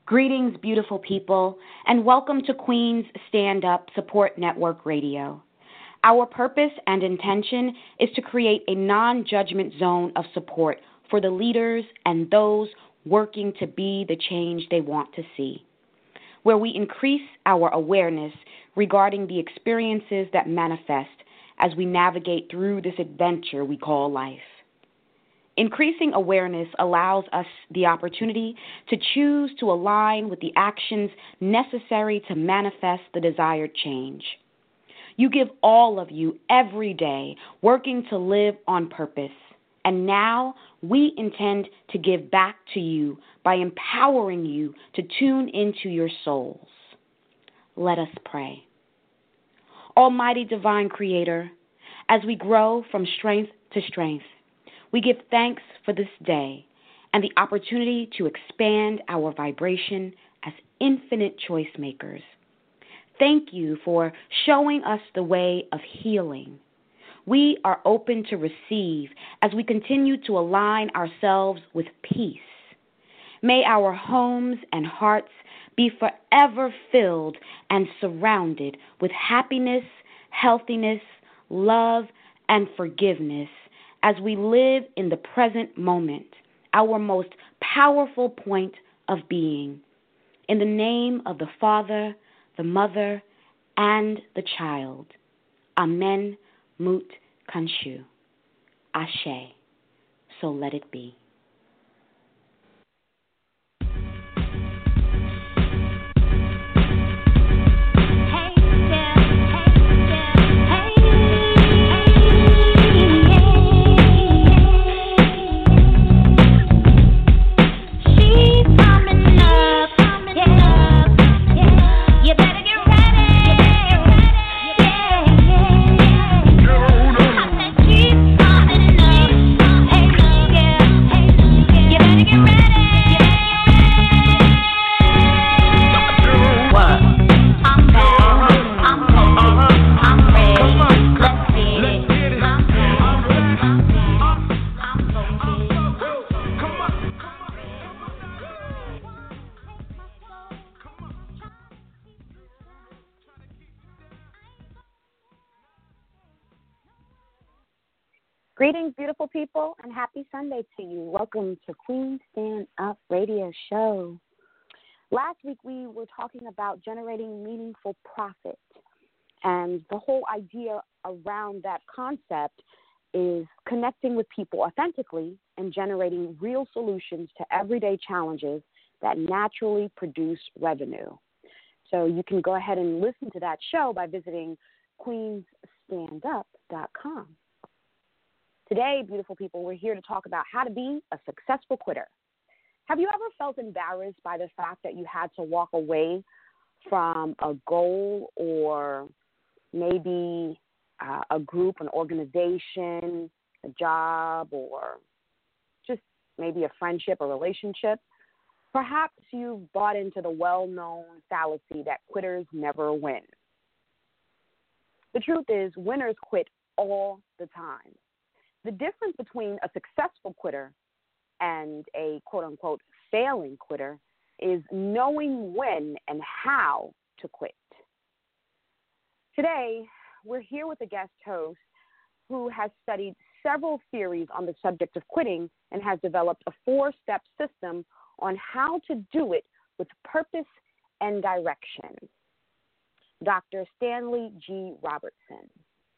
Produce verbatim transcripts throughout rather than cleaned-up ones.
Greetings, beautiful people, and welcome to Queen's Stand Up Support Network Radio. Our purpose and intention is to create a non-judgment zone of support for the leaders and those working to be the change they want to see, where we increase our awareness regarding the experiences that manifest as we navigate through this adventure we call life. Increasing awareness allows us the opportunity to choose to align with the actions necessary to manifest the desired change. You give all of you every day working to live on purpose, and now we intend to give back to you by empowering you to tune into your souls. Let us pray. Almighty Divine Creator, as we grow from strength to strength, we give thanks for this day and the opportunity to expand our vibration as infinite choice makers. Thank you for showing us the way of healing. We are open to receive as we continue to align ourselves with peace. May our homes and hearts be forever filled and surrounded with happiness, healthiness, love, and forgiveness as we live in the present moment, our most powerful point of being. In the name of the Father, the Mother, and the Child. Amen, Mut Kanshu. Ashe. So let it be. Greetings, beautiful people, and happy Sunday to you. Welcome to Queen Stand Up Radio Show. Last week, we were talking about generating meaningful profit, and the whole idea around that concept is connecting with people authentically and generating real solutions to everyday challenges that naturally produce revenue. So you can go ahead and listen to that show by visiting queens stand up dot com. Today, beautiful people, we're here to talk about how to be a successful quitter. Have you ever felt embarrassed by the fact that you had to walk away from a goal or maybe uh, a group, an organization, a job, or just maybe a friendship or relationship? Perhaps you've bought into the well-known fallacy that quitters never win. The truth is, winners quit all the time. The difference between a successful quitter and a quote-unquote failing quitter is knowing when and how to quit. Today, we're here with a guest host who has studied several theories on the subject of quitting and has developed a four-step system on how to do it with purpose and direction. Doctor Stanley G. Robertson.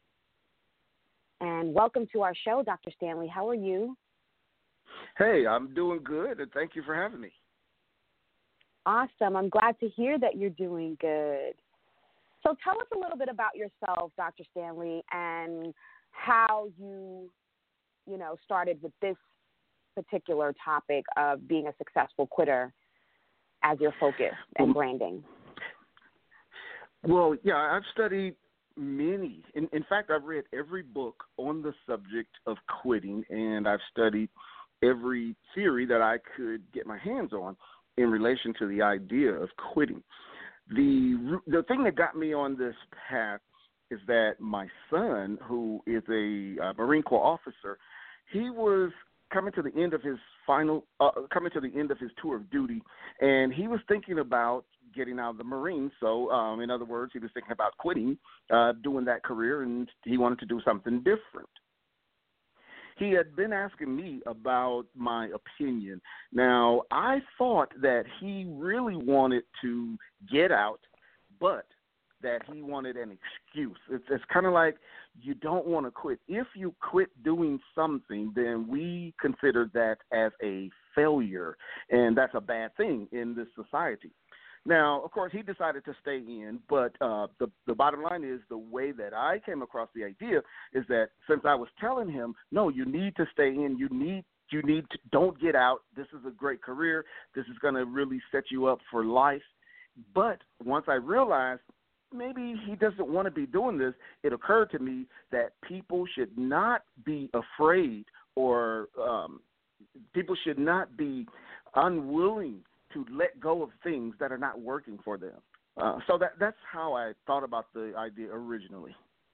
And welcome to our show, Doctor Stanley. How are you? Hey, I'm doing good, and thank you for having me. Awesome. I'm glad to hear that you're doing good. So tell us a little bit about yourself, Doctor Stanley, and how you, you know, started with this particular topic of being a successful quitter as your focus and branding. Well, yeah, I've studied many. In, in fact, I've read every book on the subject of quitting, and I've studied every theory that I could get my hands on in relation to the idea of quitting. The the thing that got me on this path is that my son, who is a uh, Marine Corps officer, he was coming to the end of his final, uh, coming to the end of his tour of duty, and he was thinking about getting out of the Marines. So, um, in other words, he was thinking about quitting, uh, doing that career, and he wanted to do something different. He had been asking me about my opinion. Now, I thought that he really wanted to get out, but that he wanted an excuse. It's, it's kind of like you don't want to quit. If you quit doing something, then we consider that as a failure, and that's a bad thing in this society. Now, of course, he decided to stay in, but uh, the, the bottom line is the way that I came across the idea is that since I was telling him, no, you need to stay in, you need you need to, don't get out. This is a great career. This is going to really set you up for life. But once I realized maybe he doesn't want to be doing this, it occurred to me that people should not be afraid or um, people should not be unwilling to let go of things that are not working for them. Uh, so that that's how I thought about the idea originally.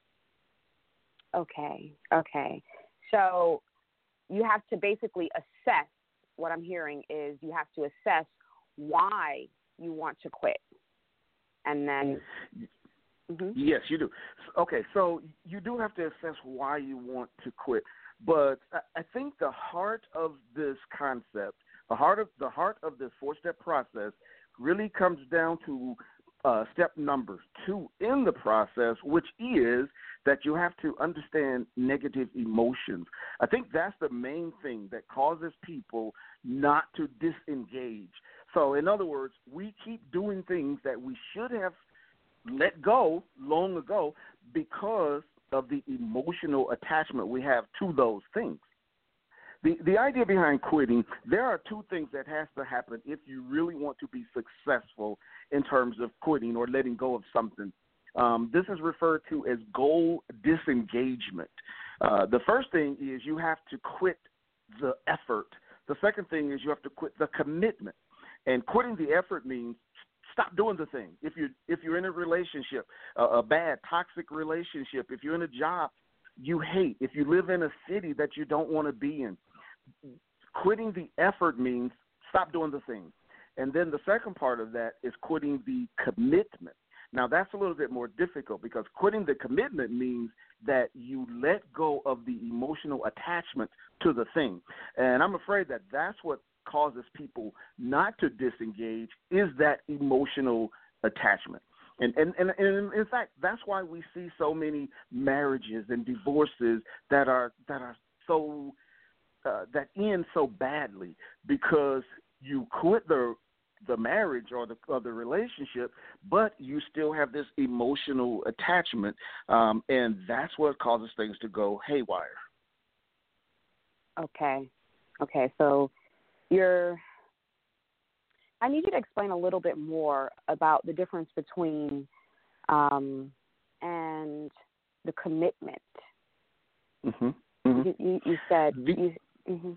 Okay, okay. So you have to basically assess, what I'm hearing is you have to assess why you want to quit. And then... Mm-hmm. Yes, you do. Okay, so you do have to assess why you want to quit. But I think the heart of this concept, the heart of the heart of this four-step process, really comes down to uh, step number two in the process, which is that you have to understand negative emotions. I think that's the main thing that causes people not to disengage. So, in other words, we keep doing things that we should have let go long ago because of the emotional attachment we have to those things. The the idea behind quitting, there are two things that has to happen if you really want to be successful in terms of quitting or letting go of something. Um, this is referred to as goal disengagement. Uh, the first thing is you have to quit the effort. The second thing is you have to quit the commitment. And quitting the effort means stop doing the thing. If you if you're in a relationship, a, a bad toxic relationship, if you're in a job you hate, if you live in a city that you don't want to be in, quitting the effort means stop doing the thing. And then the second part of that is quitting the commitment. Now that's a little bit more difficult because quitting the commitment means that you let go of the emotional attachment to the thing. And I'm afraid that that's what causes people not to disengage is that emotional attachment. And, and, and, and in fact, that's why we see so many marriages and divorces that are that are so uh, that end so badly because you quit the the marriage or the or the relationship, but you still have this emotional attachment, um, and that's what causes things to go haywire. Okay, okay, so. You're, I need you to explain a little bit more about the difference between um, and the commitment. Mm-hmm. Mm-hmm. You, you, you said. The, you, mm-hmm.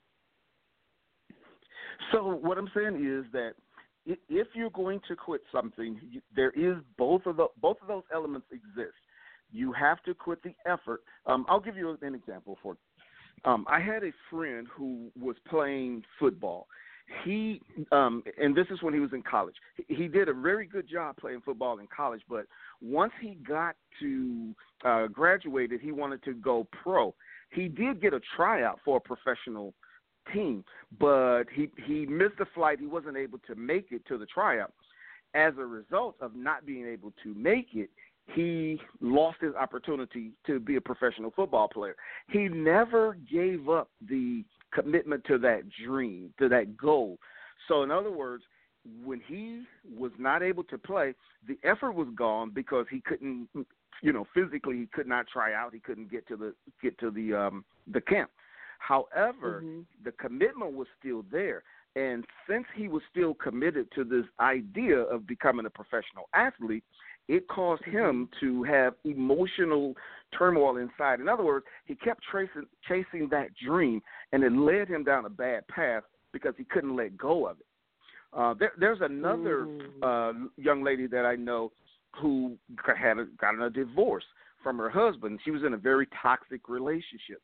So what I'm saying is that if you're going to quit something, there is both of the both of those elements exist. You have to quit the effort. Um, I'll give you an example for. Um, I had a friend who was playing football. He, um, and this is when he was in college. He did a very good job playing football in college, but once he got to uh, graduated, he wanted to go pro. He did get a tryout for a professional team, but he, he missed a flight. He wasn't able to make it to the tryout. As a result of not being able to make it, he lost his opportunity to be a professional football player. He never gave up the commitment to that dream, to that goal. So in other words, when he was not able to play, the effort was gone because he couldn't, you know, physically he could not try out. He couldn't get to the get to the um, the camp. However, mm-hmm. the commitment was still there. And since he was still committed to this idea of becoming a professional athlete, it caused him to have emotional turmoil inside. In other words, he kept tracing, chasing that dream, and it led him down a bad path because he couldn't let go of it. Uh, there, there's another mm-hmm. uh, young lady that I know who had a, gotten a divorce from her husband. She was in a very toxic relationship.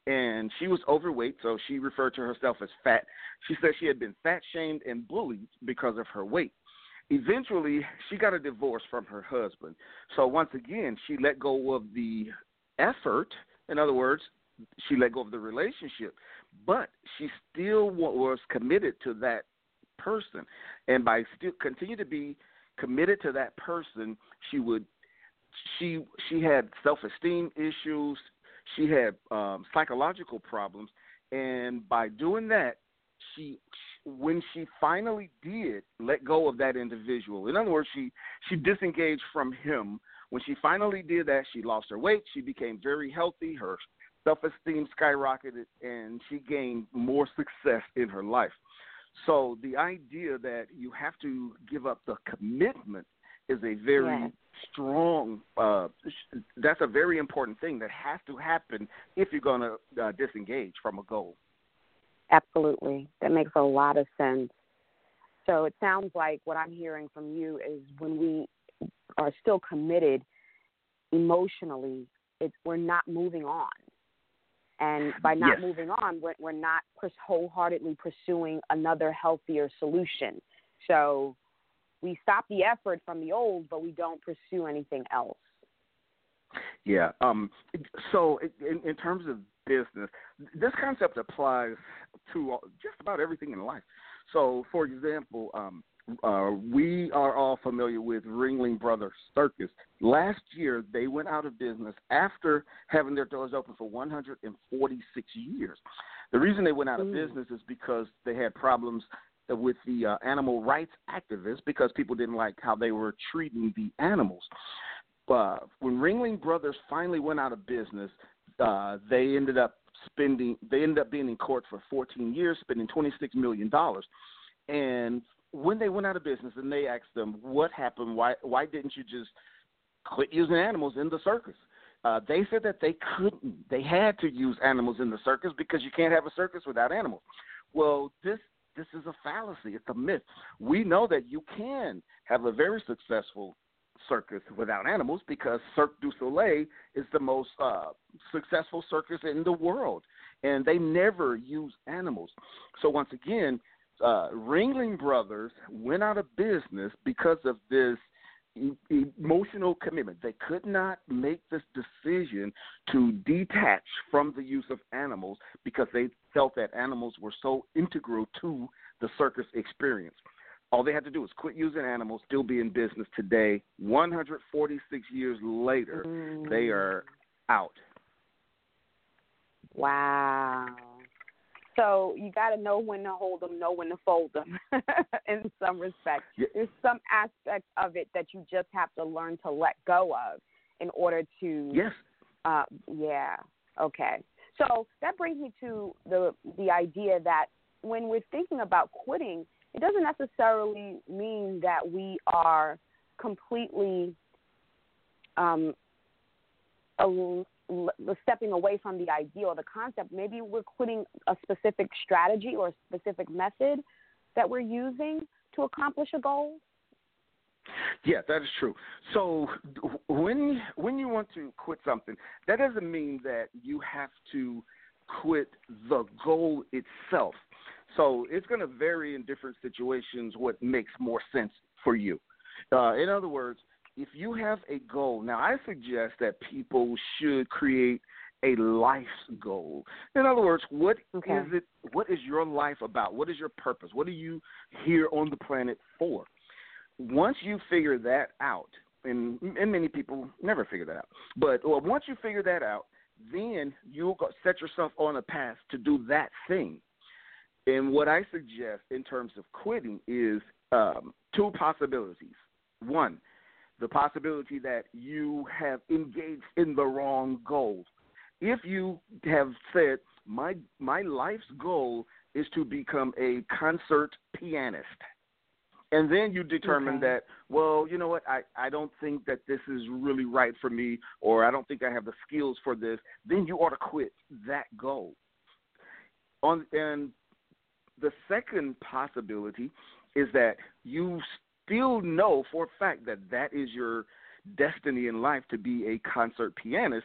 and she was overweight, so she referred to herself as fat. She said she had been fat-shamed and bullied because of her weight. Eventually, she got a divorce from her husband. So once again, she let go of the effort. In other words, she let go of the relationship, but she still was committed to that person. And by still continue to be committed to that person, she would she she had self-esteem issues. She had um, psychological problems, and by doing that, she when she finally did let go of that individual, in other words, she she disengaged from him. When she finally did that, she lost her weight. She became very healthy. Her self-esteem skyrocketed, and she gained more success in her life. So the idea that you have to give up the commitment is a very yes. strong, uh, that's a very important thing that has to happen if you're going to uh, disengage from a goal. Absolutely. That makes a lot of sense. So it sounds like what I'm hearing from you is when we are still committed emotionally, it's, we're not moving on. And by not yes. moving on, we're, we're not wholeheartedly pursuing another healthier solution. So we stop the effort from the old, but we don't pursue anything else. Yeah. Um, so in, in terms of business, this concept applies to just about everything in life. So, for example, um, uh, we are all familiar with Ringling Brothers Circus. Last year, they went out of business after having their doors open for one hundred forty-six years. The reason they went out of mm. business is because they had problems with the uh, animal rights activists because people didn't like how they were treating the animals. Uh, when Ringling Brothers finally went out of business, uh, they ended up spending. They ended up being in court for fourteen years, spending twenty-six million dollars. And when they went out of business, and they asked them what happened, why why didn't you just quit using animals in the circus? Uh, they said that they couldn't. They had to use animals in the circus because you can't have a circus without animals. Well, this this is a fallacy. It's a myth. We know that you can have a very successful circus without animals because Cirque du Soleil is the most uh, successful circus in the world, and they never use animals. So once again, uh, Ringling Brothers went out of business because of this e- emotional commitment. They could not make this decision to detach from the use of animals because they felt that animals were so integral to the circus experience. All they had to do was quit using animals, still be in business today. one hundred forty-six years later, mm. they are out. Wow. So you got to know when to hold them, know when to fold them in some respects. Yeah. There's some aspects of it that you just have to learn to let go of in order to. Yes. Uh, yeah. Okay. So that brings me to the the idea that when we're thinking about quitting, it doesn't necessarily mean that we are completely um, a, a stepping away from the idea or the concept. Maybe we're quitting a specific strategy or a specific method that we're using to accomplish a goal. Yeah, that is true. So when when you want to quit something, that doesn't mean that you have to quit the goal itself. So it's going to vary in different situations what makes more sense for you. Uh, in other words, if you have a goal, now I suggest that people should create a life's goal. In other words, what okay. is it? What is your life about? What is your purpose? What are you here on the planet for? Once you figure that out, and, and many people never figure that out, but well, once you figure that out, then you'll set yourself on a path to do that thing. And what I suggest in terms of quitting is um, two possibilities. One, the possibility that you have engaged in the wrong goal. If you have said, my my life's goal is to become a concert pianist, and then you determine okay. that, well, you know what, I, I don't think that this is really right for me, or I don't think I have the skills for this, then you ought to quit that goal. On and the second possibility is that you still know for a fact that that is your destiny in life, to be a concert pianist.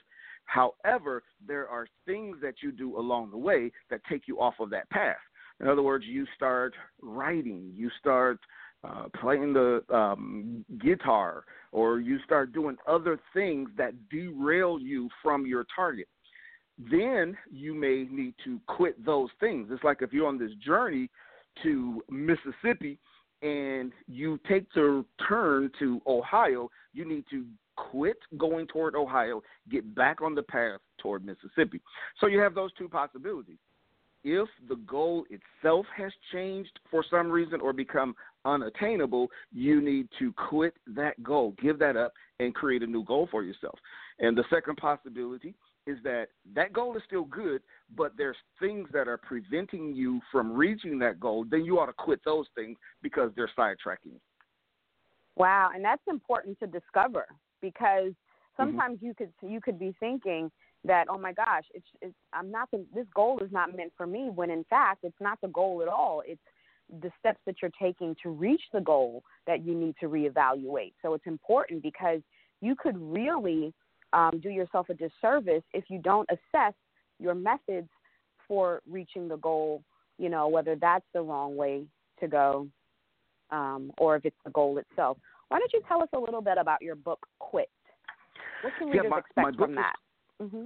However, there are things that you do along the way that take you off of that path. In other words, you start writing, you start uh, playing the um, guitar, or you start doing other things that derail you from your target. Then you may need to quit those things. It's like if you're on this journey to Mississippi and you take the turn to Ohio, you need to quit going toward Ohio, get back on the path toward Mississippi. So you have those two possibilities. If the goal itself has changed for some reason or become unattainable, you need to quit that goal, give that up, and create a new goal for yourself. And the second possibility is that that goal is still good, but there's things that are preventing you from reaching that goal. Then you ought to quit those things because they're sidetracking you. Wow, and that's important to discover, because sometimes Mm-hmm. you could you could be thinking that, oh my gosh, it's, it's I'm not the, this goal is not meant for me, when in fact it's not the goal at all. It's the steps that you're taking to reach the goal that you need to reevaluate. So it's important, because you could really um, do yourself a disservice if you don't assess your methods for reaching the goal, you know, whether that's the wrong way to go um, or if it's the goal itself. Why don't you tell us a little bit about your book, Quit? What can readers yeah, my, expect my book from is, that? Mm-hmm.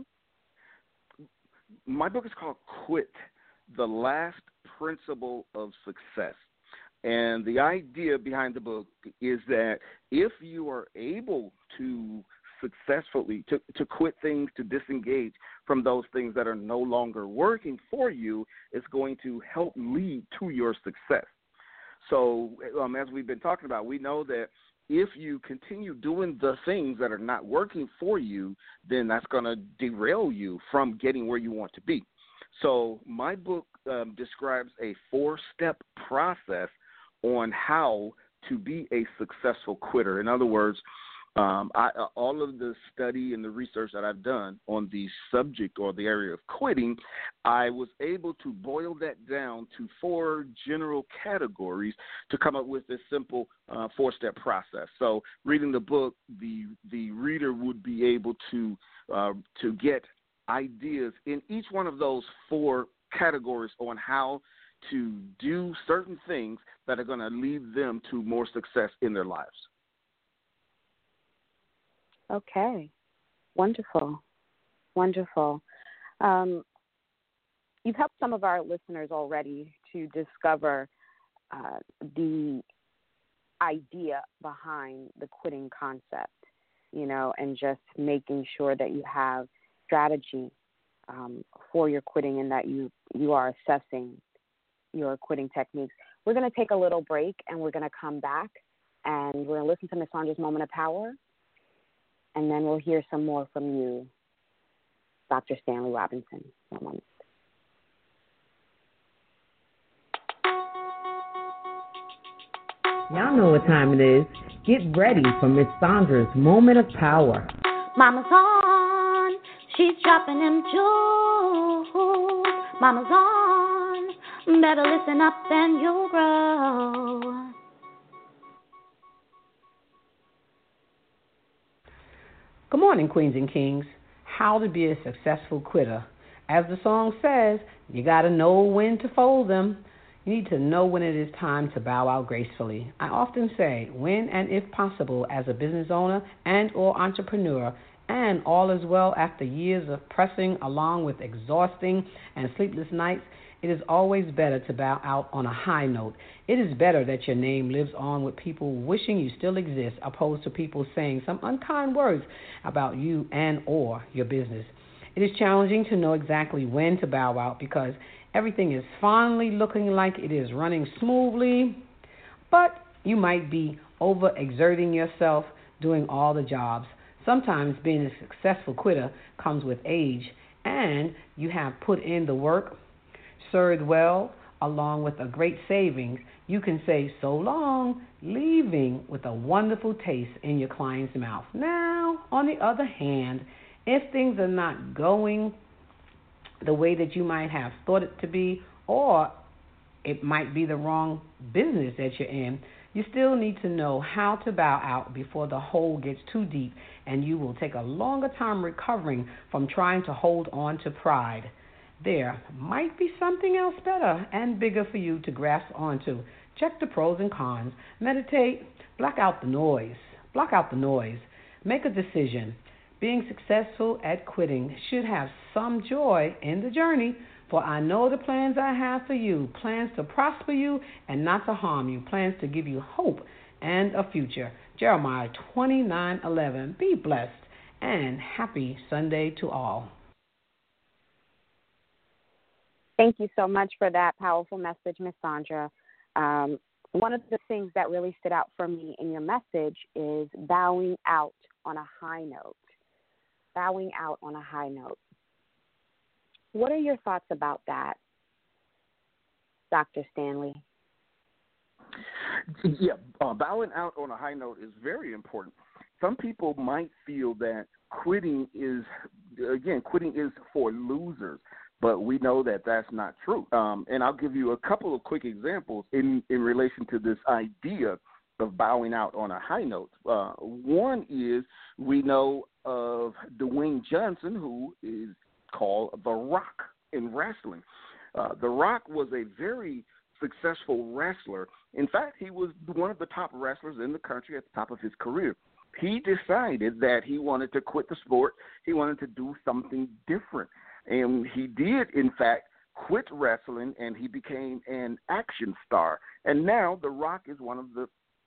My book is called Quit, The Last Principle of Success. And the idea behind the book is that if you are able to successfully, to, to quit things, to disengage from those things that are no longer working for you, it's going to help lead to your success. So um, as we've been talking about, we know that if you continue doing the things that are not working for you, then that's going to derail you from getting where you want to be. So my book um, describes a four-step process on how to be a successful quitter. In other words, um, I, all of the study and the research that I've done on the subject or the area of quitting, I was able to boil that down to four general categories to come up with this simple uh, four-step process. So reading the book, the the reader would be able to uh, to get ideas in each one of those four categories on how to do certain things that are going to lead them to more success in their lives. Okay. Wonderful. Wonderful. Um, you've helped some of our listeners already to discover uh, the idea behind the quitting concept, you know, and just making sure that you have strategy um, for your quitting, and that you, you are assessing your quitting techniques. We're going to take a little break, and we're going to come back, and we're going to listen to Miz Sandra's Moment of Power, and then we'll hear some more from you, Doctor Stanley Robinson. One moment. Y'all know what time it is. Get ready for Miss Sandra's Moment of Power. Mama's on, she's dropping them jewels. Mama's on, better listen up and you'll grow. Good morning, Queens and Kings. How to be a successful quitter. As the song says, you got to know when to fold them. You need to know when it is time to bow out gracefully. I often say, when and if possible, as a business owner and or entrepreneur, and all is well after years of pressing along with exhausting and sleepless nights, it is always better to bow out on a high note. It is better that your name lives on with people wishing you still exist, opposed to people saying some unkind words about you and or your business. It is challenging to know exactly when to bow out because everything is finally looking like it is running smoothly, but you might be overexerting yourself doing all the jobs. Sometimes being a successful quitter comes with age, and you have put in the work, served well, along with a great savings. You can say so long, leaving with a wonderful taste in your client's mouth. Now, on the other hand, if things are not going the way that you might have thought it to be, or it might be the wrong business that you're in, You still need to know how to bow out before the hole gets too deep and you will take a longer time recovering from trying to hold on to pride. There might be something else better and bigger for you to grasp onto. Check the pros and cons. Meditate. Block out the noise. Block out the noise. Make a decision. Being successful at quitting should have some joy in the journey, for I know the plans I have for you, plans to prosper you and not to harm you, plans to give you hope and a future. Jeremiah twenty-nine eleven. Be blessed and happy Sunday to all. Thank you so much for that powerful message, Miss Sandra. Um, one of the things that really stood out for me in your message is bowing out on a high note. Bowing out on a high note. What are your thoughts about that, Doctor Stanley? Yeah, uh, bowing out on a high note is very important. Some people might feel that quitting is, again, quitting is for losers. But we know that that's not true. Um, and I'll give you a couple of quick examples in, in relation to this idea of bowing out on a high note. Uh, one is we know of Dwayne Johnson, who is called The Rock in wrestling. Uh, the Rock was a very successful wrestler. In fact, he was one of the top wrestlers in the country at the top of his career. He decided that he wanted to quit the sport. He wanted to do something different. And he did, in fact, quit wrestling, and he became an action star. And now The Rock is one of the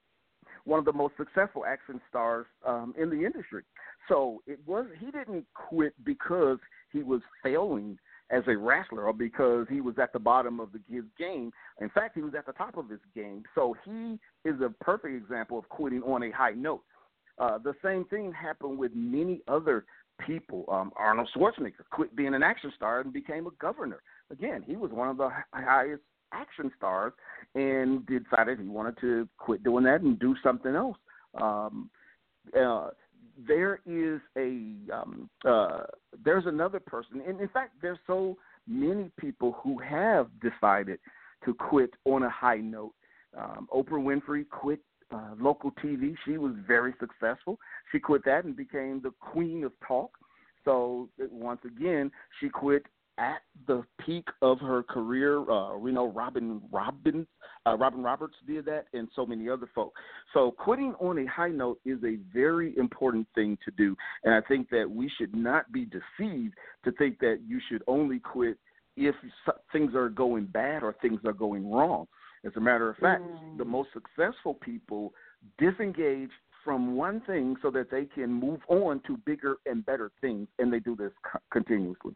one of the most successful action stars um, in the industry. So it was he didn't quit because he was failing as a wrestler or because he was at the bottom of the, his game. In fact, he was at the top of his game. So he is a perfect example of quitting on a high note. Uh, the same thing happened with many other people. Um, Arnold Schwarzenegger quit being an action star and became a governor. Again, he was one of the highest action stars and decided he wanted to quit doing that and do something else. Um, uh, there is a um, uh, there's another person, and in fact, there's so many people who have decided to quit on a high note. Um, Oprah Winfrey quit Uh, local T V. She was very successful. She quit that and became the queen of talk. So once again, she quit at the peak of her career. Uh, we know Robin Robbins, uh, Robin Roberts did that, and so many other folk. So quitting on a high note is a very important thing to do, and I think that we should not be deceived to think that you should only quit if things are going bad or things are going wrong. As a matter of fact, mm. the most successful people disengage from one thing so that they can move on to bigger and better things, and they do this co- continuously.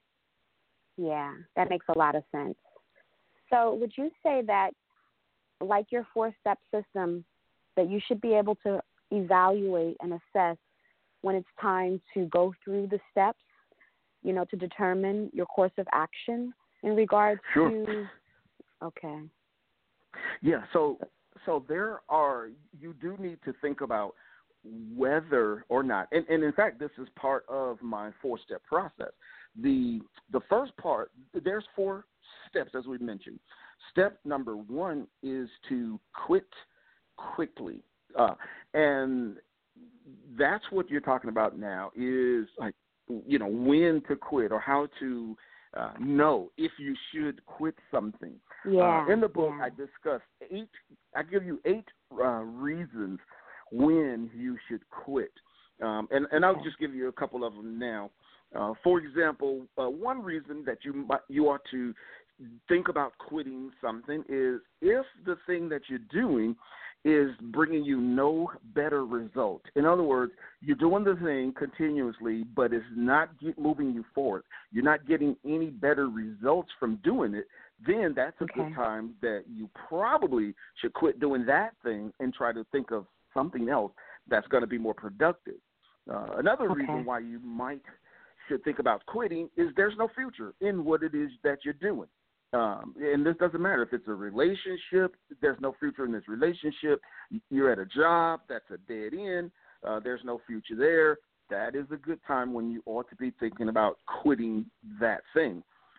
Yeah, that makes a lot of sense. So would you say that, like your four-step system, that you should be able to evaluate and assess when it's time to go through the steps, you know, to determine your course of action in regards sure. to – okay. Yeah, so so there are, you do need to think about whether or not, and, and in fact, this is part of my four-step process. The the first part, there's four steps, as we mentioned. Step number one is to quit quickly. Uh, and that's what you're talking about now is, like, you know, when to quit or how to Uh, know if you should quit something. Yeah. Uh, in the book, yeah. I discuss eight, I give you eight uh, reasons when you should quit. Um, and, and I'll just give you a couple of them now. Uh, for example, uh, one reason that you might, you ought to think about quitting something is if the thing that you're doing is bringing you no better result. In other words, you're doing the thing continuously, but it's not get, moving you forward. You're not getting any better results from doing it. Then that's a okay. good time that you probably should quit doing that thing and try to think of something else that's going to be more productive. Uh, another okay. reason why you might should think about quitting is there's no future in what it is that you're doing. Um, and this doesn't matter if it's a relationship, there's no future in this relationship. You're at a job, that's a dead end. Uh, there's no future there. That is a good time when you ought to be thinking about quitting that thing.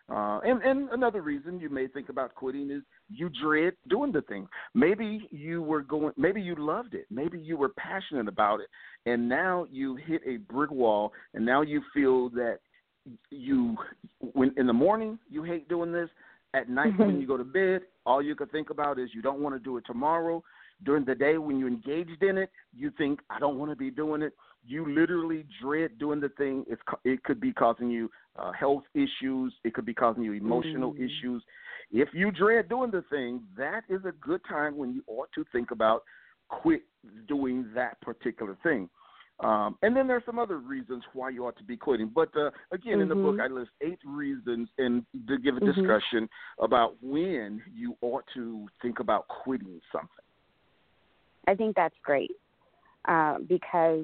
Uh, and, and another reason you may think about quitting is you dread doing the thing. Maybe you were going, maybe you loved it. Maybe you were passionate about it. And now you hit a brick wall, and now you feel that you, when in the morning, you hate doing this. At night mm-hmm. when you go to bed, all you can think about is you don't want to do it tomorrow. During the day when you're engaged in it, you think, I don't want to be doing it. You literally dread doing the thing. It's, it could be causing you uh, health issues. It could be causing you emotional mm-hmm. issues. If you dread doing the thing, that is a good time when you ought to think about quit doing that particular thing. Um, and then there's some other reasons why you ought to be quitting. But, uh, again, mm-hmm. in the book, I list eight reasons and to give a mm-hmm. discussion about when you ought to think about quitting something. I think that's great uh, because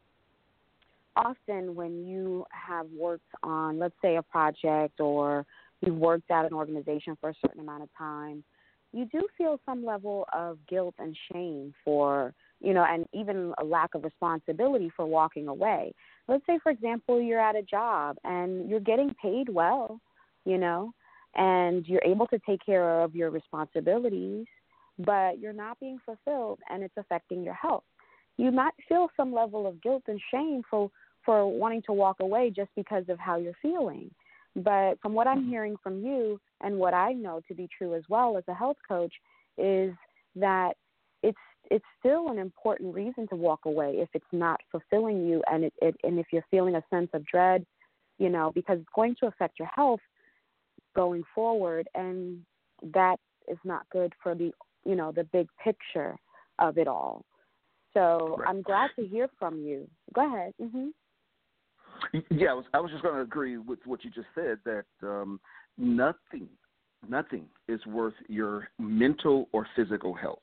often when you have worked on, let's say, a project or you've worked at an organization for a certain amount of time, you do feel some level of guilt and shame for, you know, and even a lack of responsibility for walking away. Let's say, for example, you're at a job and you're getting paid well, you know, and you're able to take care of your responsibilities, but you're not being fulfilled and it's affecting your health. You might feel some level of guilt and shame for, for wanting to walk away just because of how you're feeling. But from what I'm hearing from you and what I know to be true as well as a health coach is that it's it's still an important reason to walk away if it's not fulfilling you and it, it and if you're feeling a sense of dread, you know, because it's going to affect your health going forward, and that is not good for the, you know, the big picture of it all. So right. I'm glad to hear from you. Go ahead. Mm-hmm. Yeah, I was, I was just going to agree with what you just said, that um, nothing, nothing is worth your mental or physical health.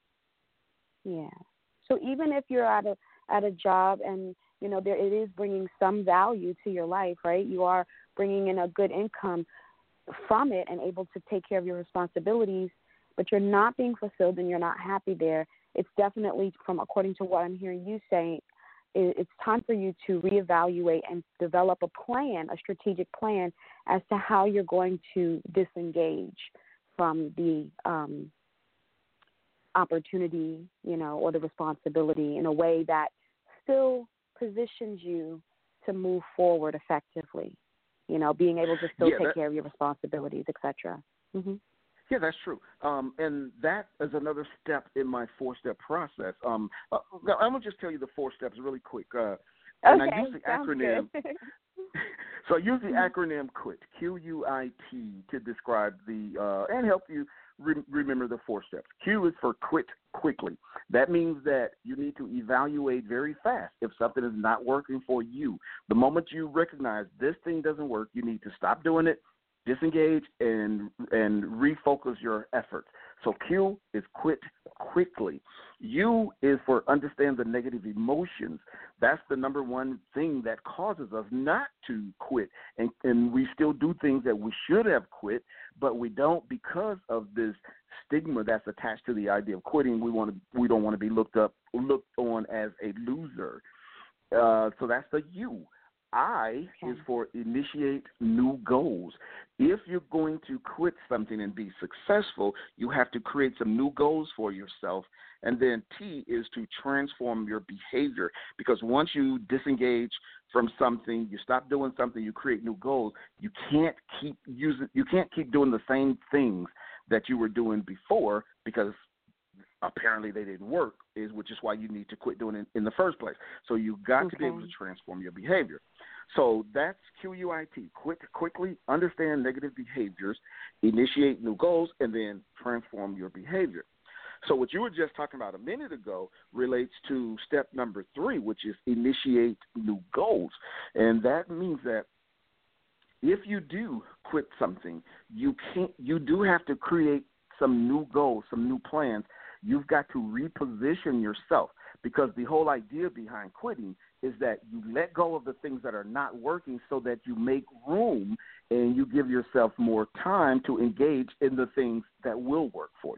Yeah. So even if you're at a at a job and, you know, there it is bringing some value to your life, right? You are bringing in a good income from it and able to take care of your responsibilities, but you're not being fulfilled and you're not happy there. It's definitely, from according to what I'm hearing you saying, it's time for you to reevaluate and develop a plan, a strategic plan as to how you're going to disengage from the um, opportunity, you know, or the responsibility in a way that still positions you to move forward effectively, you know, being able to still yeah, take that, care of your responsibilities, et cetera. Mm-hmm. Yeah, that's true. Um, and that is another step in my four-step process. Um, uh, I'm going to just tell you the four steps really quick. Uh, and okay, I use the acronym. So I use the acronym QUIT, Q U I T, to describe the, uh, and help you re- remember the four steps. Q is for quit quickly. That means that you need to evaluate very fast if something is not working for you. The moment you recognize this thing doesn't work, you need to stop doing it, disengage, and and refocus your efforts. So Q is quit quickly. U is for understand the negative emotions. That's the number one thing that causes us not to quit. And, and we still do things that we should have quit, but we don't because of this stigma that's attached to the idea of quitting. We want to we don't want to be looked up looked on as a loser. Uh, so that's the U. I okay. is for initiate new goals. If you're going to quit something and be successful, you have to create some new goals for yourself. And then T is to transform your behavior, because once you disengage from something, you stop doing something, you create new goals, you can't keep using, you can't keep doing the same things that you were doing before because apparently they didn't work, is which is why you need to quit doing it in the first place. So you've got okay. to be able to transform your behavior. So that's Q U I T, quit quickly, understand negative behaviors, initiate new goals, and then transform your behavior. So what you were just talking about a minute ago relates to step number three, which is initiate new goals. And that means that if you do quit something, you can't, you do have to create some new goals, some new plans. You've got to reposition yourself, because the whole idea behind quitting is that you let go of the things that are not working so that you make room and you give yourself more time to engage in the things that will work for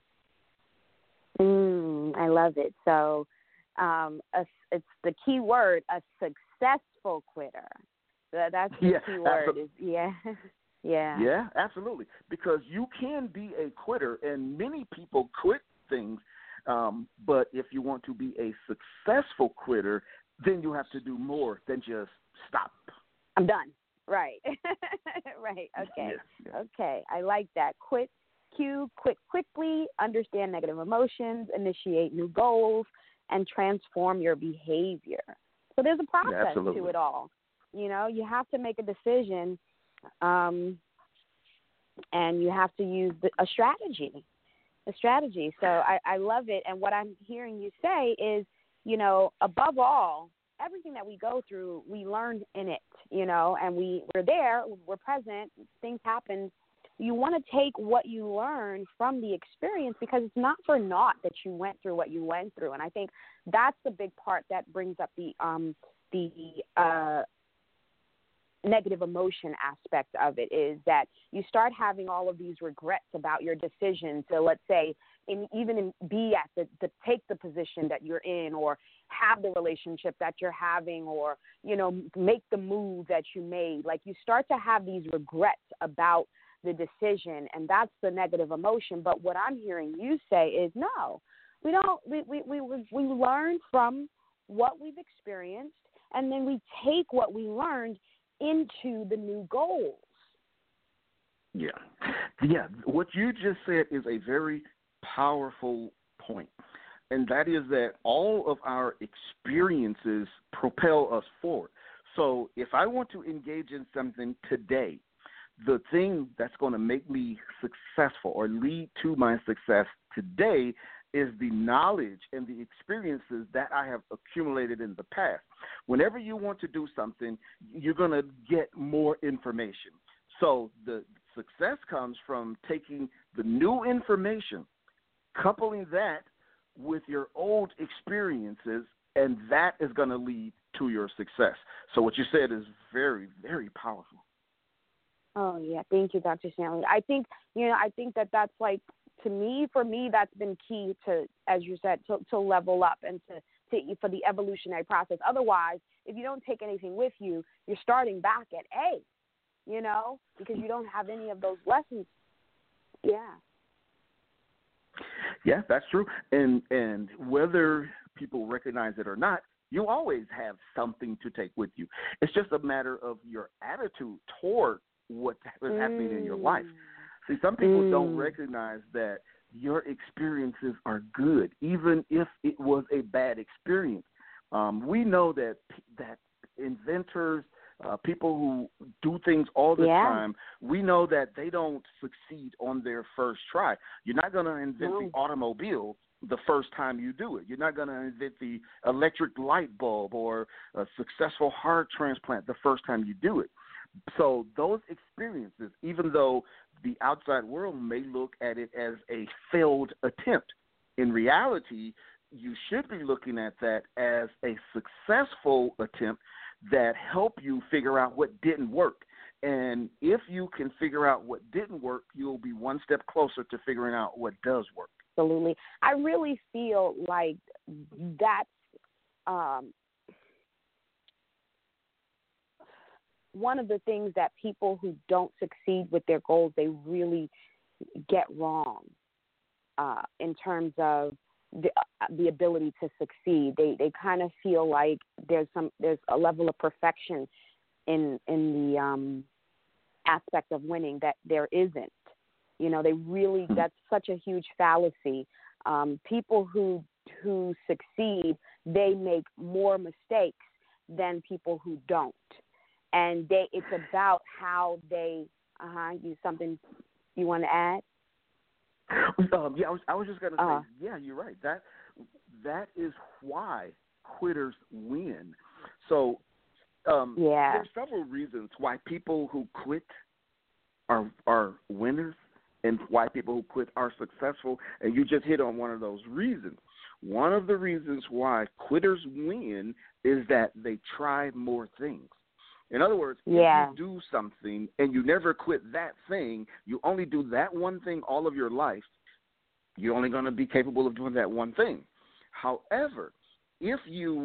you. Mm, I love it. So um, a, it's the key word, a successful quitter. So that's the yeah, key word. Is, yeah. Yeah. Yeah, absolutely. Because you can be a quitter, and many people quit things. Um, but if you want to be a successful quitter, then you have to do more than just stop. I'm done. Right. Right. Okay. Yeah, yeah. Okay. I like that. Quit. Q. Quit quickly. Understand negative emotions. Initiate new goals, and transform your behavior. So there's a process yeah, to it all. You know, you have to make a decision, um, and you have to use the, a strategy. A strategy. So I, I love it. And what I'm hearing you say is, you know, above all, everything that we go through, we learned in it, you know, and we, we're there, we're present, things happen. You want to take what you learn from the experience, because it's not for naught that you went through what you went through. And I think that's the big part that brings up the um, the uh, negative emotion aspect of it, is that you start having all of these regrets about your decision to, let's say, in, even in, be at the, the take the position that you're in, or have the relationship that you're having, or, you know, make the move that you made. Like, you start to have these regrets about the decision, and that's the negative emotion. But what I'm hearing you say is, no, we don't. We we we, we learn from what we've experienced, and then we take what we learned into the new goals. Yeah. Yeah. What you just said is a very powerful point. And that is that all of our experiences propel us forward. So if I want to engage in something today, the thing that's going to make me successful or lead to my success today is the knowledge and the experiences that I have accumulated in the past. Whenever you want to do something, you're going to get more information. So the success comes from taking the new information, coupling that with your old experiences, and that is going to lead to your success. So what you said is very, very powerful. Oh, yeah. Thank you, Doctor Stanley. I think, you know, I think that that's like, to me, for me, that's been key to, as you said, to, to level up and to, to, for the evolutionary process. Otherwise, if you don't take anything with you, you're starting back at A, you know, because you don't have any of those lessons. Yeah. Yeah, that's true. And and whether people recognize it or not, you always have something to take with you. It's just a matter of your attitude toward what is happening in your life. See, some people mm. don't recognize that your experiences are good, even if it was a bad experience. Um, we know that that inventors, uh, people who do things all the yeah. time, we know that they don't succeed on their first try. You're not going to invent no. the automobile the first time you do it. You're not going to invent the electric light bulb or a successful heart transplant the first time you do it. So those experiences, even though the outside world may look at it as a failed attempt, in reality, you should be looking at that as a successful attempt that help you figure out what didn't work. And if you can figure out what didn't work, you'll be one step closer to figuring out what does work. Absolutely. I really feel like that's um, one of the things that people who don't succeed with their goals, they really get wrong uh, in terms of the, uh, the ability to succeed. They they kind of feel like there's some there's a level of perfection in in the um, aspect of winning that there isn't. You know, they really that's such a huge fallacy. Um, people who who succeed, they make more mistakes than people who don't. And they, it's about how they, uh-huh, you something you want to add? Um, yeah, I was, I was just going to uh, say, yeah, you're right. That that is why quitters win. So um, yeah. there's several reasons why people who quit are are winners and why people who quit are successful. And you just hit on one of those reasons. One of the reasons why quitters win is that they try more things. In other words, yeah. if you do something and you never quit that thing, you only do that one thing all of your life, you're only going to be capable of doing that one thing. However, if you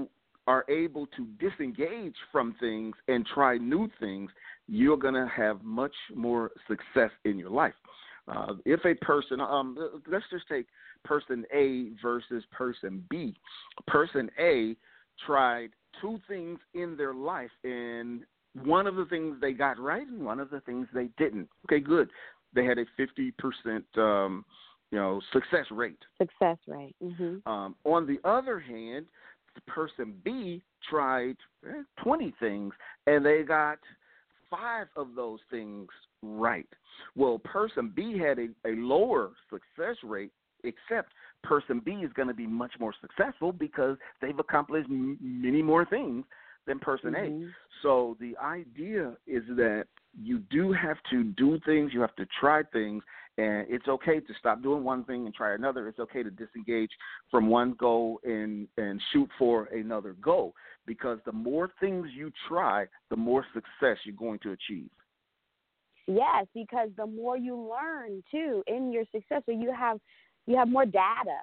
are able to disengage from things and try new things, you're going to have much more success in your life. Uh, if a person, um, let's just take person A versus person B. Person A tried two things in their life, and one of the things they got right and one of the things they didn't. Okay, good. They had a fifty percent, um, you know, success rate. Success rate. Mm-hmm. Um, on the other hand, the person B tried eh, twenty things, and they got five of those things right. Well, person B had a, a lower success rate, except person B is going to be much more successful because they've accomplished m- many more things than person mm-hmm. A. So the idea is that you do have to do things, you have to try things, and it's okay to stop doing one thing and try another. It's okay to disengage from one goal and, and shoot for another goal, because the more things you try, the more success you're going to achieve. Yes, because the more you learn too in your success, so you have you have more data.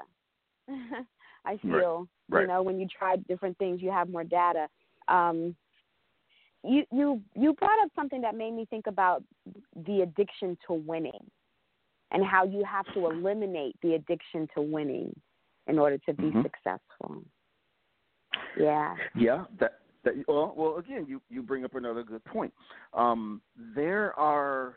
I feel right. Right. you know, when you try different things, you have more data. Um, you you you brought up something that made me think about the addiction to winning, and how you have to eliminate the addiction to winning in order to be mm-hmm. successful. Yeah. Yeah. That. That, well, well, again, you, you bring up another good point. Um, there are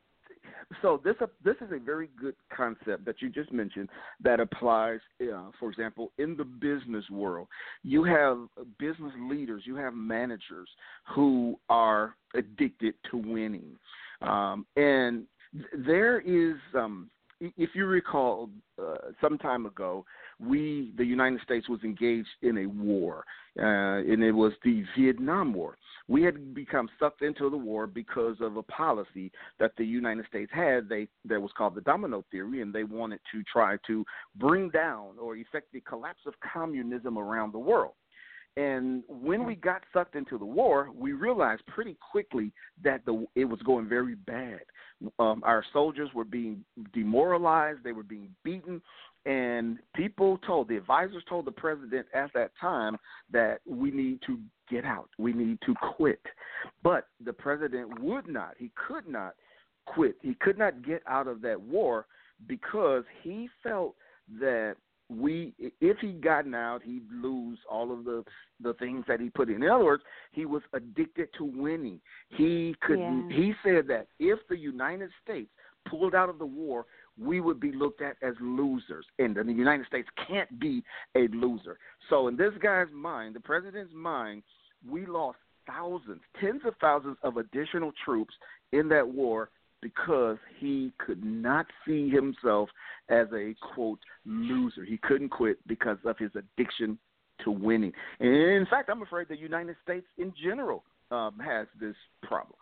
so this uh, this is a very good concept that you just mentioned that applies, uh, for example, in the business world. You have business leaders, you have managers who are addicted to winning, um, and there is. Um, If you recall, uh, some time ago, we, the United States, was engaged in a war, uh, and it was the Vietnam War. We had become sucked into the war because of a policy that the United States had they, that was called the domino theory, and they wanted to try to bring down or effect the collapse of communism around the world. And when we got sucked into the war, we realized pretty quickly that the it was going very bad. Um, our soldiers were being demoralized. They were being beaten. And people told, the advisors told the president at that time that we need to get out. We need to quit. But the president would not. He could not quit. He could not get out of that war because he felt that we, if he'd gotten out, he'd lose all of the the things that he put in. In other words, he was addicted to winning. He could. Yeah. He said that if the United States pulled out of the war, we would be looked at as losers, and the United States can't be a loser. So in this guy's mind, the president's mind, we lost thousands, tens of thousands of additional troops in that war because he could not see himself as a, quote, loser. He couldn't quit because of his addiction to winning. And in fact, I'm afraid the United States in general um, has this problem.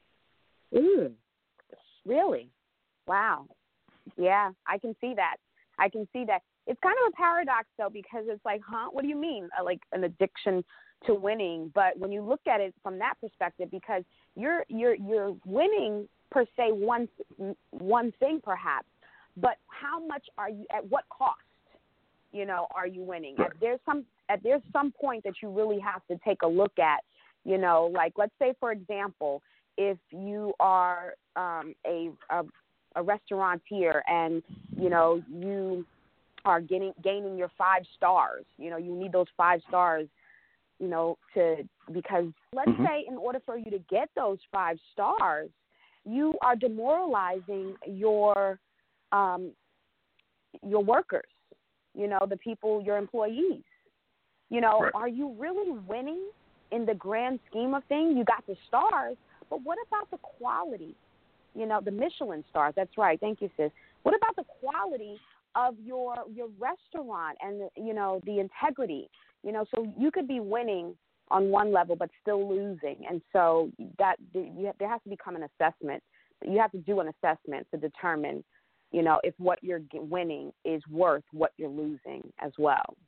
Mm. Really? Wow. Yeah, I can see that. I can see that. It's kind of a paradox, though, because it's like, huh, what do you mean? Uh, like an addiction to winning. But when you look at it from that perspective, because you're you're you're winning per se one one thing perhaps, but how much are you, at what cost, you know, are you winning? At there's some at there's some point that you really have to take a look at, you know, like let's say, for example, if you are um, a, a a restaurateur and, you know, you are getting gaining your five stars, you know, you need those five stars, you know, to, because let's mm-hmm. say in order for you to get those five stars, you are demoralizing your, um, your workers, you know, the people, your employees, you know, right. Are you really winning in the grand scheme of things? You got the stars, but what about the quality? You know, the Michelin stars. That's right. Thank you, sis. What about the quality of your your restaurant and, the, you know, the integrity? You know, so you could be winning on one level but still losing. And so that you, there has to become an assessment. You have to do an assessment to determine, you know, if what you're winning is worth what you're losing as well.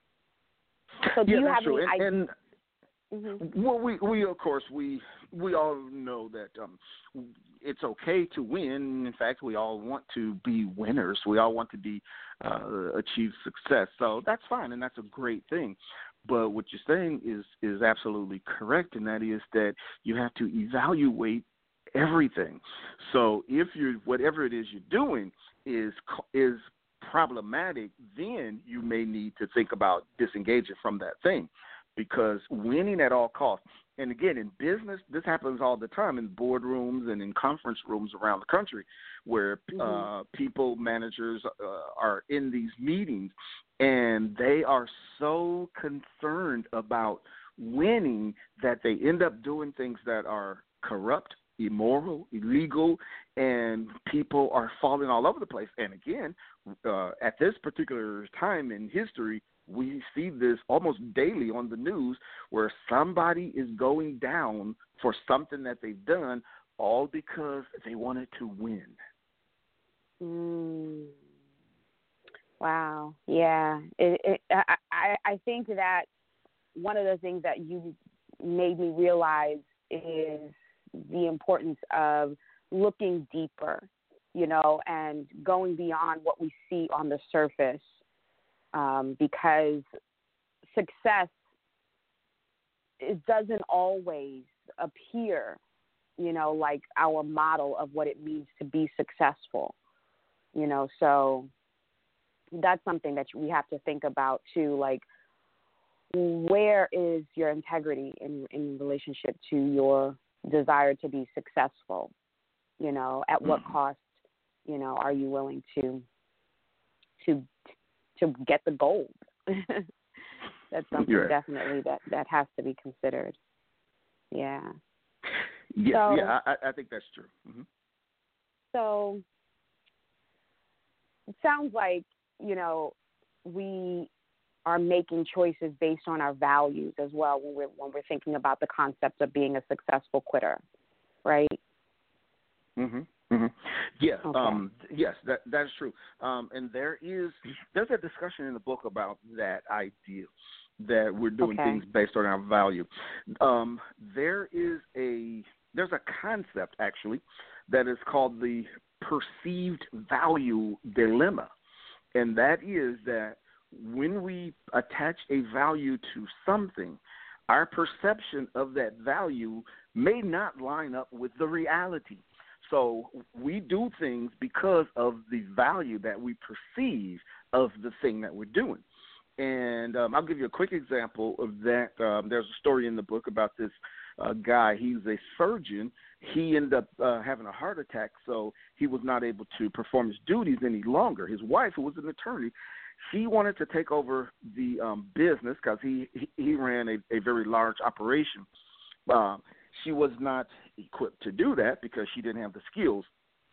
So do yeah, you that's have true. any and, and Mm-hmm. Well, we, we of course we we all know that um, it's okay to win. In fact, we all want to be winners. We all want to be uh, achieve success. So that's fine, and that's a great thing. But what you're saying is is absolutely correct, and that is that you have to evaluate everything. So if you whatever it is you're doing is is problematic, then you may need to think about disengaging from that thing, because winning at all costs. And again, in business, this happens all the time in boardrooms and in conference rooms around the country, where mm-hmm. uh, people, managers uh, are in these meetings, and they are so concerned about winning that they end up doing things that are corrupt, immoral, illegal, and people are falling all over the place. And again, uh, at this particular time in history, we see this almost daily on the news, where somebody is going down for something that they've done, all because they wanted to win. Mm. Wow. Yeah. It, it, I, I, I think that one of the things that you made me realize is the importance of looking deeper, you know, and going beyond what we see on the surface. Um, because success, it doesn't always appear, you know, like our model of what it means to be successful, you know. So that's something that we have to think about too. Like, where is your integrity in, in relationship to your desire to be successful? You know, at what cost, you know, are you willing to to to get the gold? That's something right. definitely that, that has to be considered. Yeah. Yes, so, yeah, I, I think that's true. Mm-hmm. So it sounds like, you know, we are making choices based on our values as well when we're when we're thinking about the concept of being a successful quitter, right? Mm-hmm. Mm-hmm. Yeah. Okay. Um, yes, that that is true. Um, and there is there's a discussion in the book about that idea that we're doing okay. things based on our value. Um, there is a there's a concept actually that is called the perceived value dilemma, and that is that when we attach a value to something, our perception of that value may not line up with the reality. So we do things because of the value that we perceive of the thing that we're doing. And um, I'll give you a quick example of that. Um, there's a story in the book about this uh, guy. He's a surgeon. He ended up uh, having a heart attack, so he was not able to perform his duties any longer. His wife, who was an attorney, she wanted to take over the um, business because he, he, he ran a, a very large operation. Uh, She was not equipped to do that because she didn't have the skills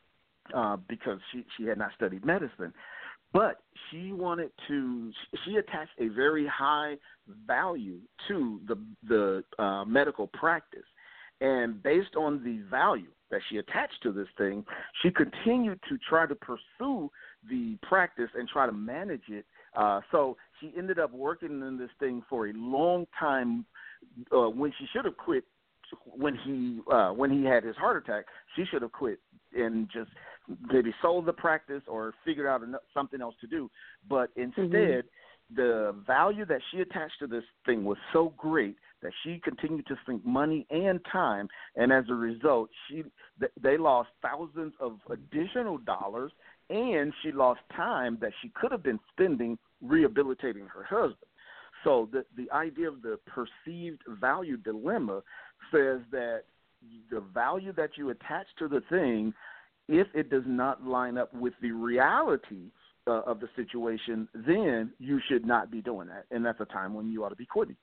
uh, because she, she had not studied medicine. But she wanted to – she attached a very high value to the, the uh, medical practice. And based on the value that she attached to this thing, she continued to try to pursue the practice and try to manage it. Uh, so she ended up working in this thing for a long time uh, when she should have quit. When he uh, when he had his heart attack, she should have quit and just maybe sold the practice or figured out something else to do. But instead, mm-hmm. the value that she attached to this thing was so great that she continued to sink money and time, and as a result, she they lost thousands of additional dollars, and she lost time that she could have been spending rehabilitating her husband. So the the idea of the perceived value dilemma says that the value that you attach to the thing, if it does not line up with the reality uh, of the situation, then you should not be doing that, and that's a time when you ought to be quitting.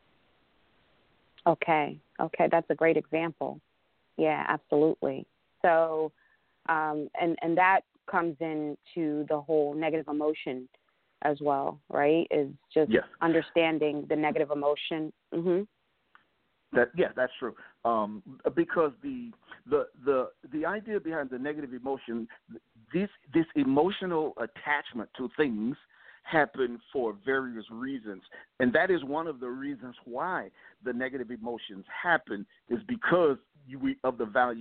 Okay, okay, that's a great example. Yeah, absolutely. So, um, and and that comes into the whole negative emotion as well, right? Is just yes. understanding the negative emotion. Mm-hmm. That yeah, that's true. Um, because the the the the idea behind the negative emotion, this this emotional attachment to things happen for various reasons, and that is one of the reasons why the negative emotions happen is because you, we, of the value we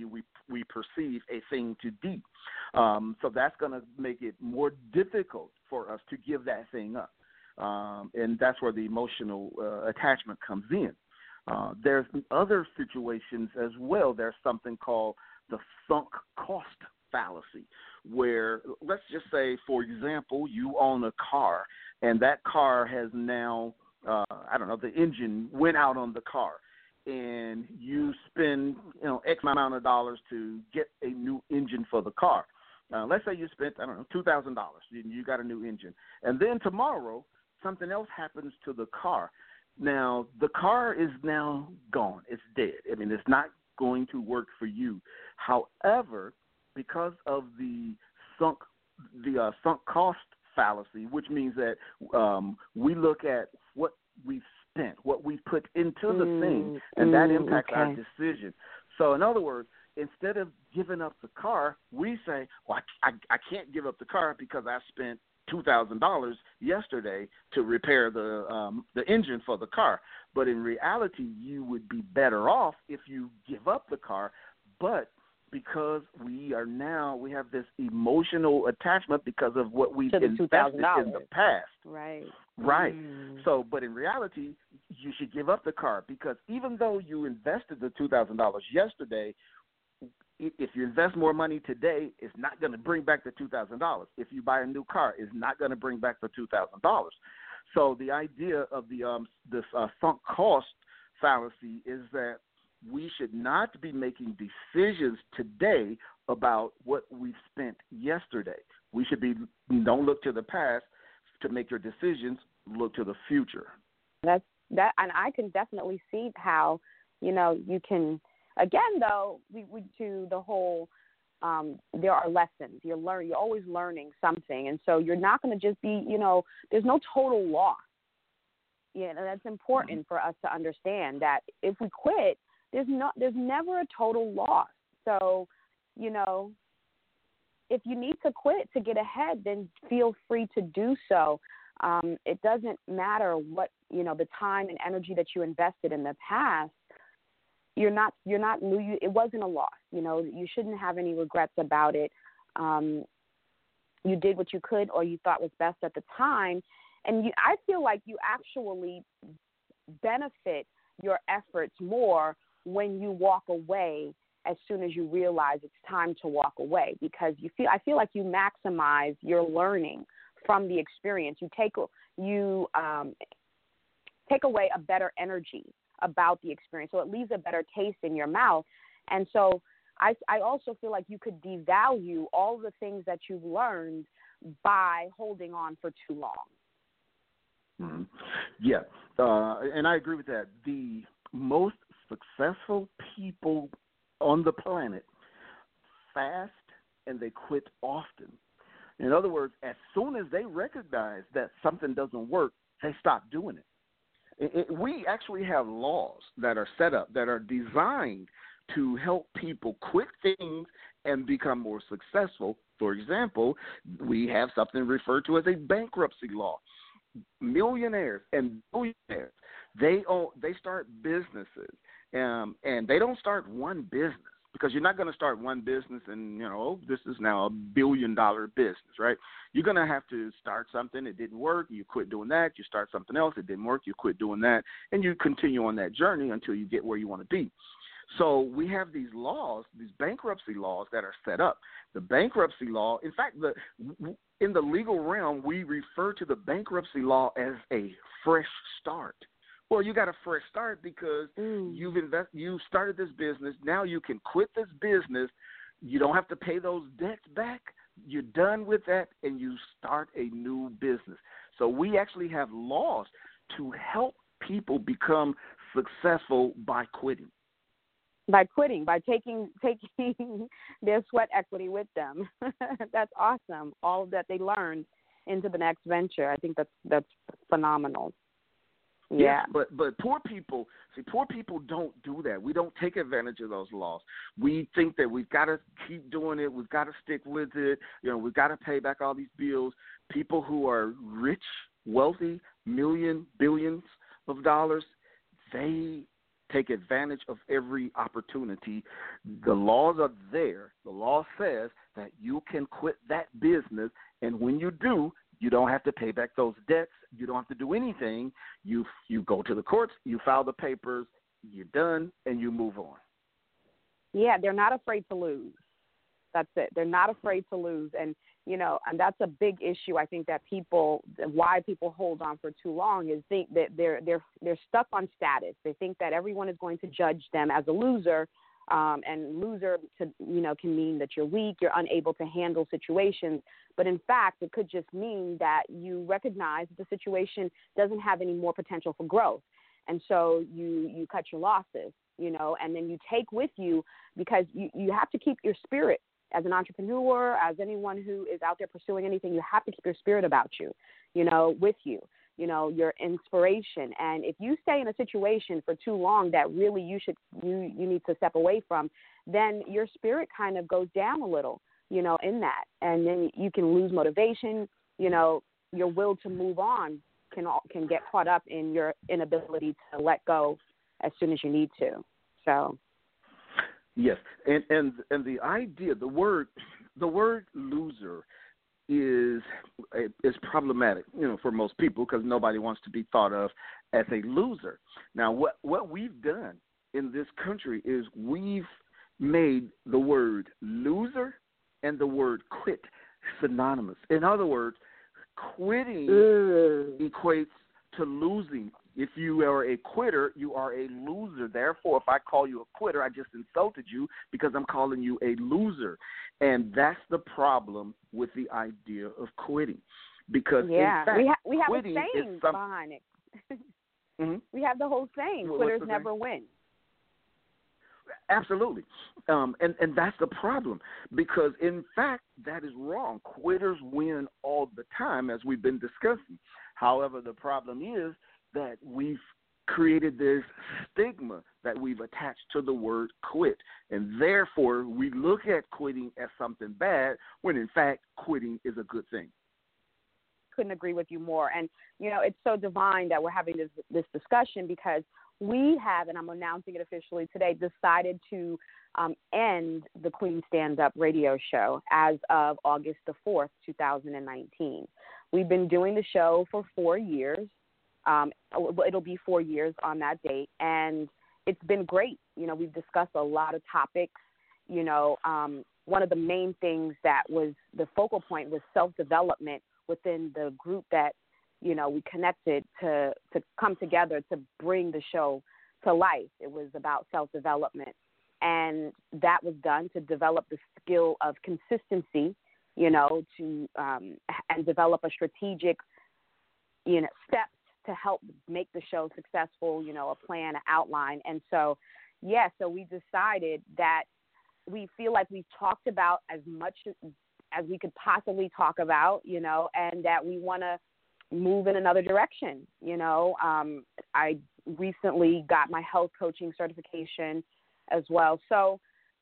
we perceive a thing to be. Um, so that's going to make it more difficult for us to give that thing up. Um, and that's where the emotional uh, attachment comes in. Uh, there's other situations as well. There's something called the sunk cost fallacy, where let's just say, for example, you own a car, and that car has now, uh, I don't know, the engine went out on the car, and you spend, you know, X amount of dollars to get a new engine for the car. Uh, let's say you spent, I don't know, two thousand dollars, and you got a new engine. And then tomorrow, something else happens to the car. Now, the car is now gone. It's dead. I mean, it's not going to work for you. However, because of the sunk the uh, sunk cost fallacy, which means that um, we look at what we've spent, what we put into the mm, thing, and mm, that impacts okay. our decision. So, in other words, instead of giving up the car, we say, well, I, I, I can't give up the car because I spent two thousand dollars yesterday to repair the um, the engine for the car. But in reality, you would be better off if you give up the car. But because we are now, we have this emotional attachment because of what we've invested in the past. Right. Right. Mm. So, but in reality, you should give up the car, because even though you invested the two thousand dollars yesterday, if you invest more money today, it's not going to bring back the two thousand dollars. If you buy a new car, it's not going to bring back the two thousand dollars. So the idea of the um, this uh, sunk cost fallacy is that we should not be making decisions today about what we spent yesterday. We should be, don't look to the past to make your decisions, look to the future. That's that, and I can definitely see how, you know, you can. Again, though, we, we do the whole, um, there are lessons. You're learn, you're always learning something. And so you're not going to just be, you know, there's no total loss. You know, that's important for us to understand that if we quit, there's not, there's never a total loss. So, you know, if you need to quit to get ahead, then feel free to do so. Um, it doesn't matter what, you know, the time and energy that you invested in the past. You're not, you're not, you, it wasn't a loss. You know, you shouldn't have any regrets about it. Um, you did what you could or you thought was best at the time. And you, I feel like you actually benefit your efforts more when you walk away as soon as you realize it's time to walk away, because you feel, I feel like you maximize your learning from the experience. You take, you um, take away a better energy about the experience. So it leaves a better taste in your mouth. And so I, I also feel like you could devalue all the things that you've learned by holding on for too long. Mm-hmm. Yeah. Uh, and I agree with that. The most successful people on the planet fast and they quit often. In other words, as soon as they recognize that something doesn't work, they stop doing it. It, it, we actually have laws that are set up that are designed to help people quit things and become more successful. For example, we have something referred to as a bankruptcy law. Millionaires and billionaires, they own, they start businesses, um, and they don't start one business, because you're not going to start one business and, you know, oh, this is now a billion-dollar business, right? You're going to have to start something. It didn't work. You quit doing that. You start something else. It didn't work. You quit doing that. And you continue on that journey until you get where you want to be. So we have these laws, these bankruptcy laws that are set up. The bankruptcy law, in fact, the in the legal realm, we refer to the bankruptcy law as a fresh start. Well, you got a fresh start because mm. you've invest, you started this business. Now you can quit this business. You don't have to pay those debts back. You're done with that, and you start a new business. So we actually have laws to help people become successful by quitting. By quitting, by taking taking their sweat equity with them. That's awesome. All of that they learned into the next venture. I think that's that's phenomenal. Yeah. Yes, but but poor people, see, poor people don't do that. We don't take advantage of those laws. We think that we've got to keep doing it. We've got to stick with it. You know, we've got to pay back all these bills. People who are rich, wealthy, million, billions of dollars, they take advantage of every opportunity. The laws are there. The law says that you can quit that business, and when you do, you don't have to pay back those debts. You don't have to do anything. You you go to the courts, you file the papers, you're done, and you move on. Yeah, they're not afraid to lose. That's it. They're not afraid to lose. And, you know, and that's a big issue. I think that people, why people hold on for too long is think that they're, they're, they're stuck on status. They think that everyone is going to judge them as a loser. Um, and loser, to, you know, can mean that you're weak, you're unable to handle situations. But in fact, it could just mean that you recognize that the situation doesn't have any more potential for growth. And so you, you cut your losses, you know, and then you take with you, because you, you have to keep your spirit as an entrepreneur, as anyone who is out there pursuing anything. You have to keep your spirit about you, you know, with you, you know, your inspiration. And if you stay in a situation for too long that really you should, you, you need to step away from, then your spirit kind of goes down a little, you know, in that. And then you can lose motivation, you know, your will to move on can can get caught up in your inability to let go as soon as you need to. So, yes, and and and the idea, the word, the word loser is is problematic, you know, for most people, because nobody wants to be thought of as a loser. Now, what what we've done in this country is we've made the word loser and the word quit synonymous. In other words, quitting Ugh. equates to losing. If you are a quitter, you are a loser. Therefore, if I call you a quitter, I just insulted you because I'm calling you a loser. And that's the problem with the idea of quitting. Because, yeah, in fact, we, ha- we have quitting a saying is some- behind it. mm-hmm. We have the whole saying, well, quitters never win. Absolutely. Um, and, and that's the problem, because, in fact, that is wrong. Quitters win all the time, as we've been discussing. However, the problem is that we've created this stigma that we've attached to the word quit, and therefore we look at quitting as something bad when, in fact, quitting is a good thing. Couldn't agree with you more. And, you know, it's so divine that we're having this this discussion, because we have, and I'm announcing it officially today, decided to um, end the Queen Stand Up radio show as of August the fourth, two thousand nineteen. We've been doing the show for four years. Um, it'll be four years on that date, and it's been great. You know, we've discussed a lot of topics. You know, um, one of the main things that was the focal point was self-development within the group that, you know, we connected to, to come together to bring the show to life. It was about self-development, and that was done to develop the skill of consistency, you know, to um, and develop a strategic, you know, steps to help make the show successful, you know, a plan, an outline. And so, yeah, so we decided that we feel like we've talked about as much as we could possibly talk about, you know, and that we want to move in another direction. You know, um, I recently got my health coaching certification as well. So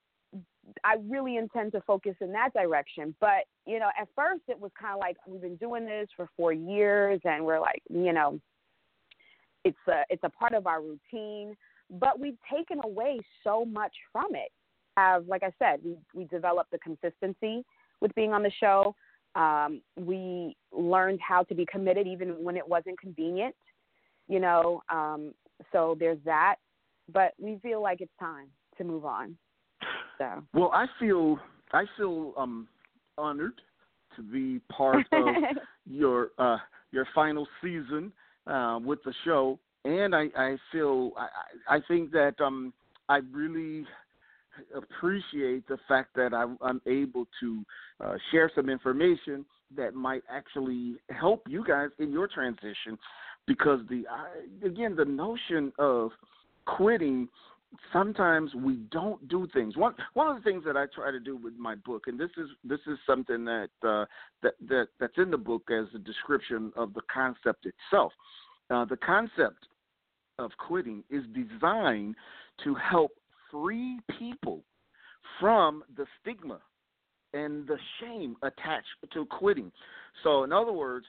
I really intend to focus in that direction. But, you know, at first it was kind of like, we've been doing this for four years and we're like, you know, it's a, it's a part of our routine, but we've taken away so much from it. Uh, like I said, we, we developed the consistency with being on the show. Um, we learned how to be committed even when it wasn't convenient, you know, um, so there's that. But we feel like it's time to move on. So. Well, I feel I feel um, honored to be part of your uh, your final season uh, with the show, and I, I feel I, I think that um, I really appreciate the fact that I'm, I'm able to uh, share some information that might actually help you guys in your transition, because the I, again the notion of quitting, sometimes we don't do things. One one of the things that I try to do with my book, and this is this is something that uh, that, that that's in the book as a description of the concept itself. Uh, the concept of quitting is designed to help free people from the stigma and the shame attached to quitting. So, in other words,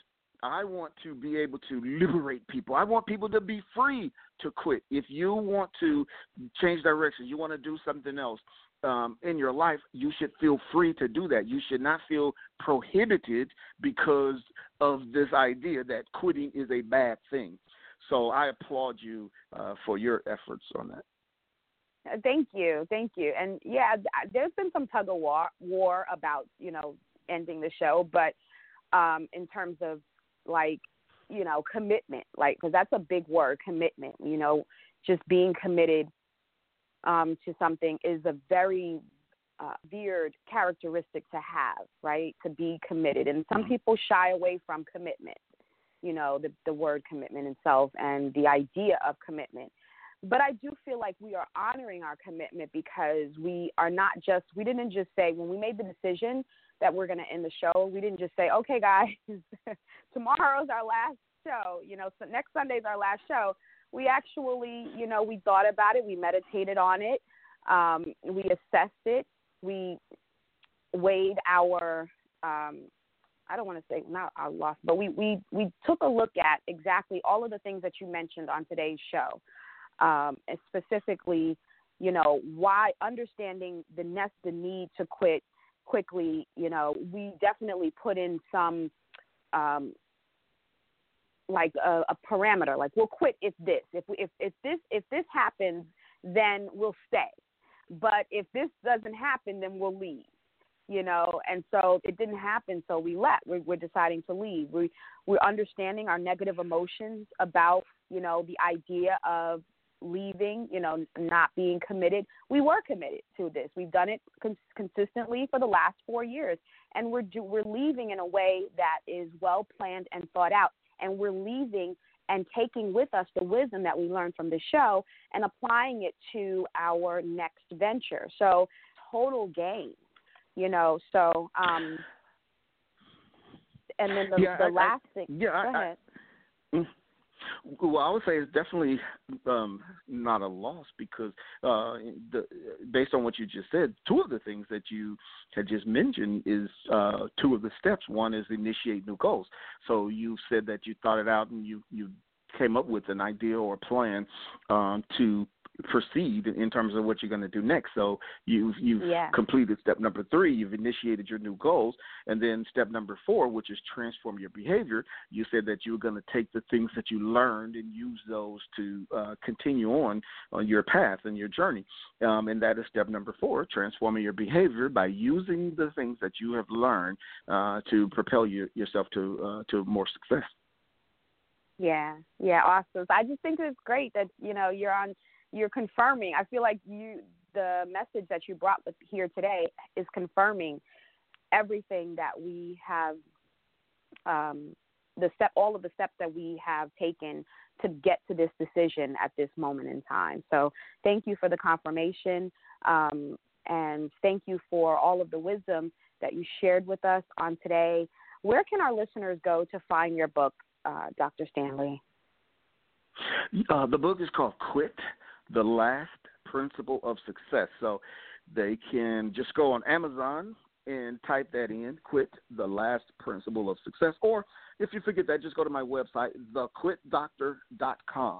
I want to be able to liberate people. I want people to be free to quit. If you want to change directions, you want to do something else um, in your life, you should feel free to do that. You should not feel prohibited because of this idea that quitting is a bad thing. So I applaud you uh, for your efforts on that. Thank you. Thank you. And, yeah, there's been some tug of war, war about, you know, ending the show, but um, in terms of, like, you know, commitment, like, because that's a big word, commitment, you know, just being committed um, to something is a very uh, weird characteristic to have, right, to be committed. And some people shy away from commitment, you know, the, the word commitment itself and the idea of commitment. But I do feel like we are honoring our commitment because we are not just, we didn't just say, when we made the decision that we're going to end the show, we didn't just say, okay, guys, tomorrow's our last show, you know, so next Sunday's our last show. We actually, you know, we thought about it, we meditated on it, um, we assessed it, we weighed our, um, I don't want to say not our loss, but we, we, we took a look at exactly all of the things that you mentioned on today's show. Um, and specifically, you know, why understanding the nest, the need to quit quickly, you know, we definitely put in some, um, like a, a parameter, like we'll quit if this, if we, if, if this, if this happens, then we'll stay. But if this doesn't happen, then we'll leave, you know, and so it didn't happen. So we left, we're, we're deciding to leave. We, we're understanding our negative emotions about, you know, the idea of leaving, you know, not being committed. We were committed to this. We've done it cons- consistently for the last four years, and we're do- we're leaving in a way that is well planned and thought out. And we're leaving and taking with us the wisdom that we learned from the show and applying it to our next venture. So total gain, you know. So, um, and then the, yeah, the I, last I, thing. Yeah, Go I, ahead. I, Well, I would say it's definitely um, not a loss because uh, the, based on what you just said, two of the things that you had just mentioned is uh, two of the steps. One is initiate new goals. So you said that you thought it out and you, you came up with an idea or plan um, to proceed in terms of what you're going to do next. So you've, you've yeah. completed step number three, you've initiated your new goals, and then step number four, which is transform your behavior, you said that you were going to take the things that you learned and use those to uh, continue on on your path and your journey. Um, and that is step number four, transforming your behavior by using the things that you have learned uh, to propel you, yourself to uh, to more success. Yeah, yeah, awesome. So I just think it's great that, you know, you're on You're confirming. I feel like you, the message that you brought here today is confirming everything that we have, um, the step, all of the steps that we have taken to get to this decision at this moment in time. So thank you for the confirmation, um, and thank you for all of the wisdom that you shared with us on today. Where can our listeners go to find your book, uh, Doctor Stanley? Uh, the book is called Quit, The Last Principle of Success. So they can just go on Amazon and type that in, Quit, The Last Principle of Success. Or if you forget that, just go to my website, the quit doctor dot com.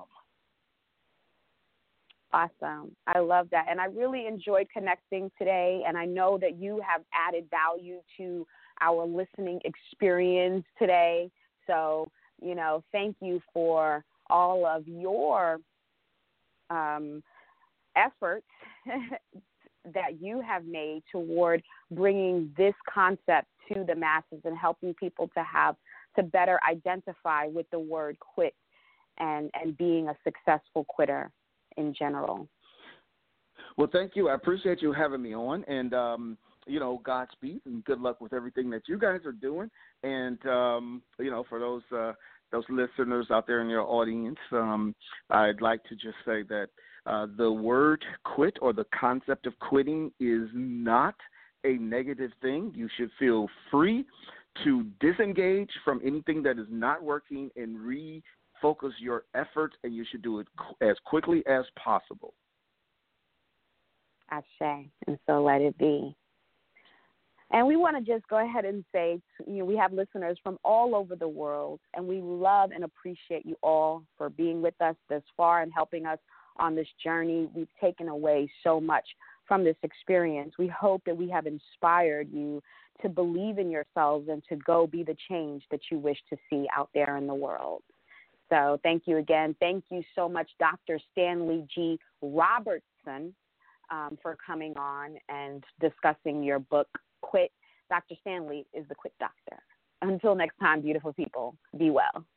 Awesome. I love that. And I really enjoyed connecting today. And I know that you have added value to our listening experience today. So, you know, thank you for all of your um, efforts that you have made toward bringing this concept to the masses and helping people to have to better identify with the word quit and, and being a successful quitter in general. Well, thank you. I appreciate you having me on, and um, you know, Godspeed and good luck with everything that you guys are doing. And um, you know, for those uh, those listeners out there in your audience, um, I'd like to just say that uh, the word quit or the concept of quitting is not a negative thing. You should feel free to disengage from anything that is not working and refocus your efforts, and you should do it as quickly as possible. Ashe, and so let it be. And we want to just go ahead and say, you know, we have listeners from all over the world, and we love and appreciate you all for being with us this far and helping us on this journey. We've taken away so much from this experience. We hope that we have inspired you to believe in yourselves and to go be the change that you wish to see out there in the world. So thank you again. Thank you so much, Doctor Stanley G. Robertson, um, for coming on and discussing your book, Quit. Doctor Stanley is the Quit Doctor. Until next time, beautiful people, be well.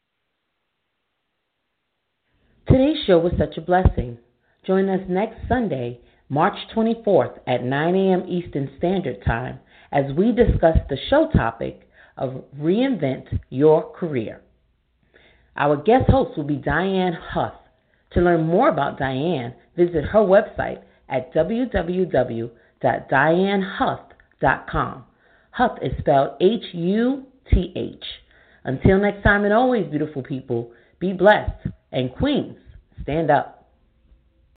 Today's show was such a blessing. Join us next Sunday, March twenty-fourth at nine a.m. Eastern Standard Time as we discuss the show topic of Reinvent Your Career. Our guest host will be Diane Huth. To learn more about Diane, visit her website at w w w dot diane huth dot com. Huth is spelled H U T H. Until next time and always, beautiful people, be blessed. And Queens, stand up.